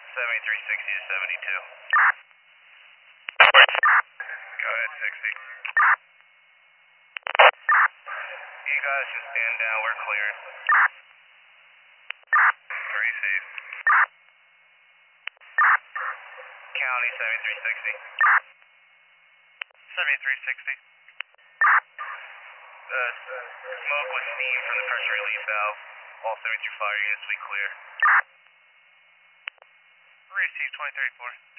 7360 to 72. Go ahead, 60. You guys just stand down, we're clearing. Tracy. County 7360. 7360. Smoke with steam from the pressure relief valve. All 73 fire units, we clear. Receive 2034.